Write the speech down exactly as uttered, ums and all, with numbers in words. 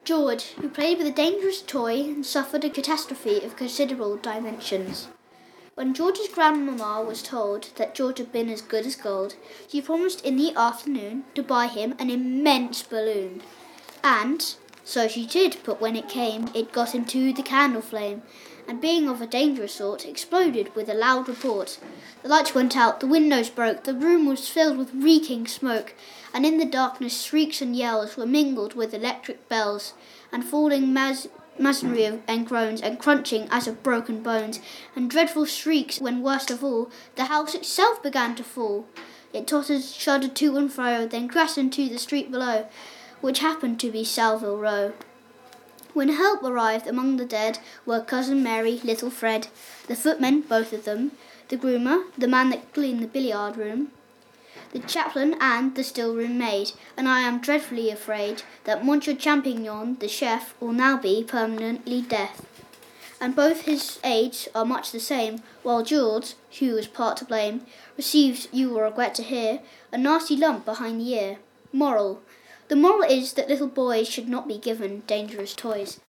George, who played with a dangerous toy, suffered a catastrophe of considerable dimensions. When George's grandmamma was told that George had been as good as gold, she promised in the afternoon to buy him an immense balloon. And so she did, but when it came, it got into the candle flame, and being of a dangerous sort, exploded with a loud report. The lights went out, the windows broke, the room was filled with reeking smoke, and in the darkness shrieks and yells were mingled with electric bells, and falling mas- masonry and groans, and crunching as of broken bones, and dreadful shrieks when, worst of all, the house itself began to fall. It tottered, shuddered to and fro, then crashed into the street below, which happened to be Salville Row. When help arrived, among the dead were Cousin Mary, little Fred, the footmen, both of them, the groomer, the man that cleaned the billiard room, the chaplain and the still-room maid, and I am dreadfully afraid that Monsieur Champignon, the chef, will now be permanently deaf. And both his aides are much the same, while George, who was part to blame, received, you will regret to hear, a nasty lump behind the ear. Moral. The moral is that little boys should not be given dangerous toys.